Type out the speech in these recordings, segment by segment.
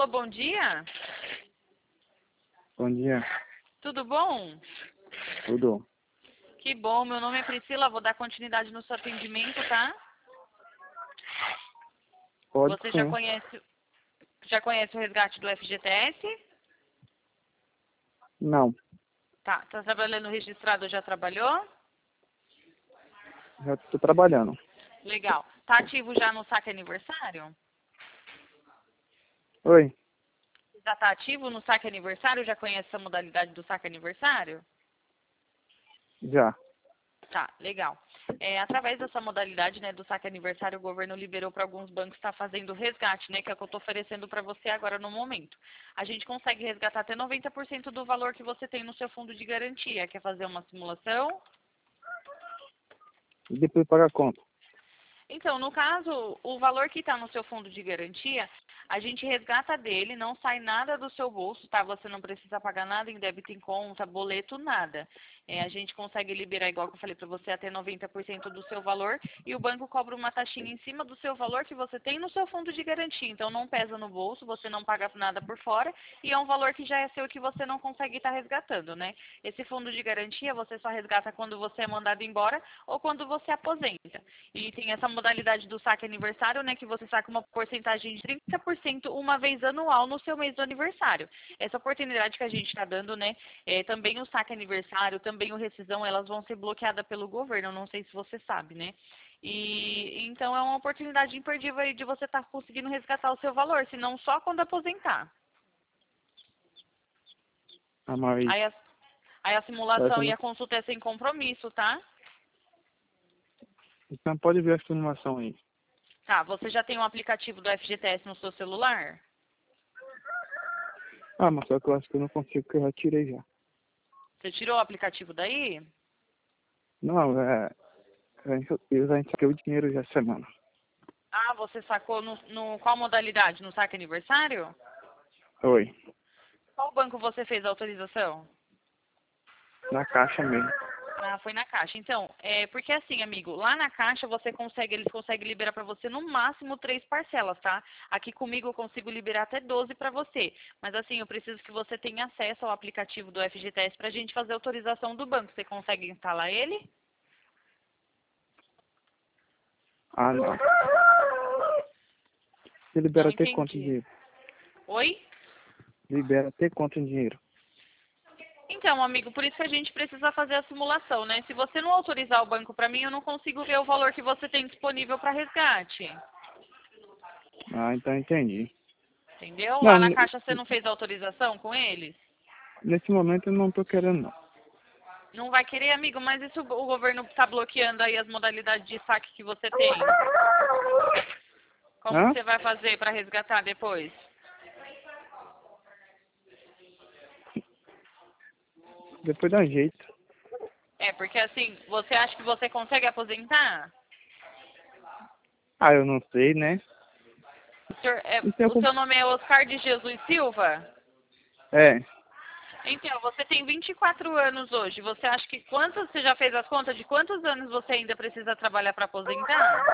Alô, bom dia. Bom dia. Tudo bom? Tudo? Que bom, meu nome é Priscila, vou dar continuidade no seu atendimento, tá? Pode Você sim. já conhece o resgate do FGTS? Não, Tá trabalhando registrado ou já trabalhou? já estou trabalhando. Legal. Tá ativo já no saque aniversário? Oi? Já tá ativo no saque aniversário? Já conhece essa modalidade do saque aniversário? Já. Tá, legal. Através dessa modalidade, né, do saque aniversário, o governo liberou para alguns bancos estar fazendo resgate, né, que é o que eu estou oferecendo para você agora no momento. A gente consegue resgatar até 90% do valor que você tem no seu fundo de garantia. Quer fazer uma simulação? E depois paga a conta. Então, no caso, o valor que está no seu fundo de garantia, a gente resgata dele, não sai nada do seu bolso, tá? Você não precisa pagar nada em débito em conta, boleto, nada. A gente consegue liberar, igual que eu falei para você, até 90% do seu valor e o banco cobra uma taxinha em cima do seu valor que você tem no seu fundo de garantia. Então, não pesa no bolso, você não paga nada por fora e é um valor que já é seu que você não consegue estar resgatando, né? Esse fundo de garantia você só resgata quando você é mandado embora ou quando você aposenta. E tem essa modalidade do saque aniversário, né, que você saca uma porcentagem de 30% uma vez anual no seu mês do aniversário. Essa oportunidade que a gente está dando, né, também o saque aniversário, também o rescisão, elas vão ser bloqueadas pelo governo, eu não sei se você sabe, né. E então é uma oportunidade imperdível aí de você estar conseguindo resgatar o seu valor, se não só quando aposentar. Ah, mas Aí a simulação essa e não... a consulta é sem compromisso, tá? Então pode ver a simulação aí. Tá, você já tem um aplicativo do FGTS no seu celular? Ah, mas só que eu acho que eu não consigo, porque eu já tirei já. Você tirou o aplicativo daí? Não, eu já saquei o dinheiro já essa semana. Ah, você sacou no qual modalidade? No saque aniversário? Oi. Qual banco você fez a autorização? Na caixa mesmo. Ah, foi na Caixa. Então, porque assim, amigo, lá na Caixa eles conseguem liberar para você no máximo 3 parcelas, tá? Aqui comigo eu consigo liberar até 12 para você. Mas assim, eu preciso que você tenha acesso ao aplicativo do FGTS para a gente fazer a autorização do banco. Você consegue instalar ele? Ah, não. Você Não libera até quanto entendi. dinheiro? Oi? Libera até quanto dinheiro? Então, amigo, por isso que a gente precisa fazer a simulação, né? Se você não autorizar o banco para mim, eu não consigo ver o valor que você tem disponível para resgate. Ah, então entendi. Entendeu? Não, Lá na Caixa você não fez autorização com eles? nesse momento eu não tô querendo não. Não vai querer, amigo, mas isso o governo está bloqueando aí as modalidades de saque que você tem. Como que Hã? você vai fazer para resgatar depois? Depois dá jeito. Porque assim, você acha que você consegue aposentar? Ah, eu não sei, né? Isso é O seu nome é Oscar de Jesus Silva? É. Então, você tem 24 anos hoje. Você acha que você já fez as contas de quantos anos você ainda precisa trabalhar para aposentar?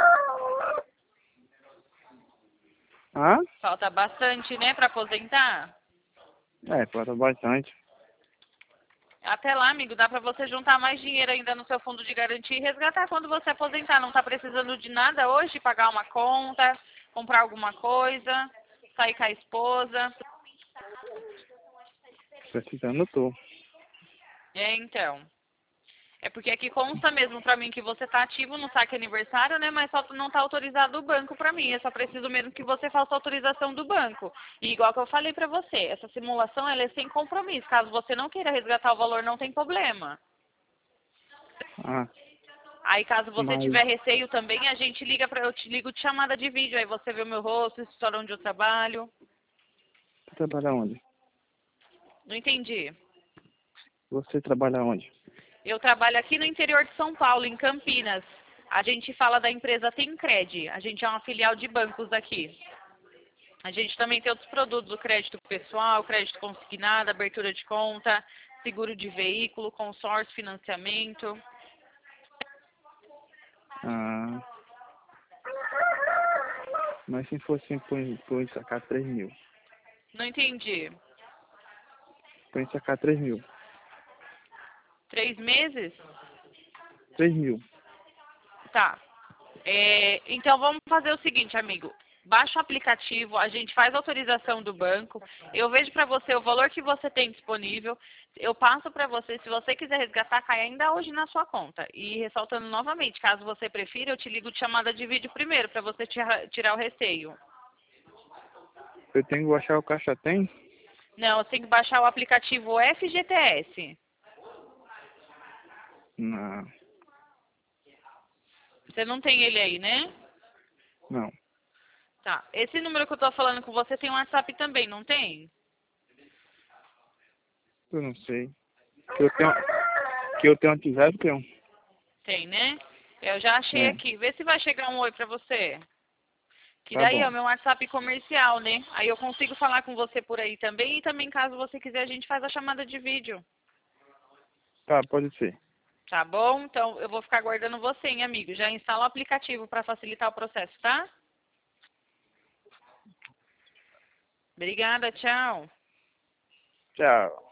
Hã? Falta bastante, né, para aposentar? É, falta bastante. Até lá, amigo, dá para você juntar mais dinheiro ainda no seu fundo de garantia e resgatar quando você aposentar. Não está precisando de nada hoje, pagar uma conta, comprar alguma coisa, sair com a esposa. Precisando eu tô. Então. É porque aqui consta mesmo pra mim que você tá ativo no saque aniversário, né? Mas só não tá autorizado o banco pra mim. Eu só preciso mesmo que você faça a autorização do banco. E igual que eu falei pra você, essa simulação ela é sem compromisso. Caso você não queira resgatar o valor, não tem problema. Ah, Aí caso você mas tiver receio também, a gente liga eu te ligo de chamada de vídeo. Aí você vê o meu rosto, história onde eu trabalho. você trabalha onde? Não entendi. Você trabalha onde? Eu trabalho aqui no interior de São Paulo, em Campinas. A gente fala da empresa Temcred. A gente é uma filial de bancos aqui. A gente também tem outros produtos, o crédito pessoal, crédito consignado, abertura de conta, seguro de veículo, consórcio, financiamento. Ah, mas se fosse por sacar 3 mil. Não entendi. Pra gente sacar 3 mil. 3 meses? 3 mil. Tá. Então vamos fazer o seguinte, amigo. Baixa o aplicativo, a gente faz a autorização do banco, eu vejo para você o valor que você tem disponível, eu passo para você, se você quiser resgatar, cai ainda hoje na sua conta. E ressaltando novamente, caso você prefira, eu te ligo de chamada de vídeo primeiro, para você tirar o receio. Eu tenho que baixar o Caixa Tem? Não, você tem que baixar o aplicativo FGTS. Não. Você não tem ele aí, né? Não. Tá. Esse número que eu tô falando com você tem um WhatsApp também, não tem? Eu não sei. Que eu tenho WhatsApp, tenho. Tem, né? Eu já achei É. aqui. Vê se vai chegar um oi pra você. Que Tá daí é bom. o meu WhatsApp comercial, né? Aí eu consigo falar com você por aí também. E também, caso você quiser, a gente faz a chamada de vídeo. Tá, pode ser. Tá bom? Então, eu vou ficar aguardando você, hein, amigo? Já instala o aplicativo para facilitar o processo, tá? Obrigada, tchau. Tchau.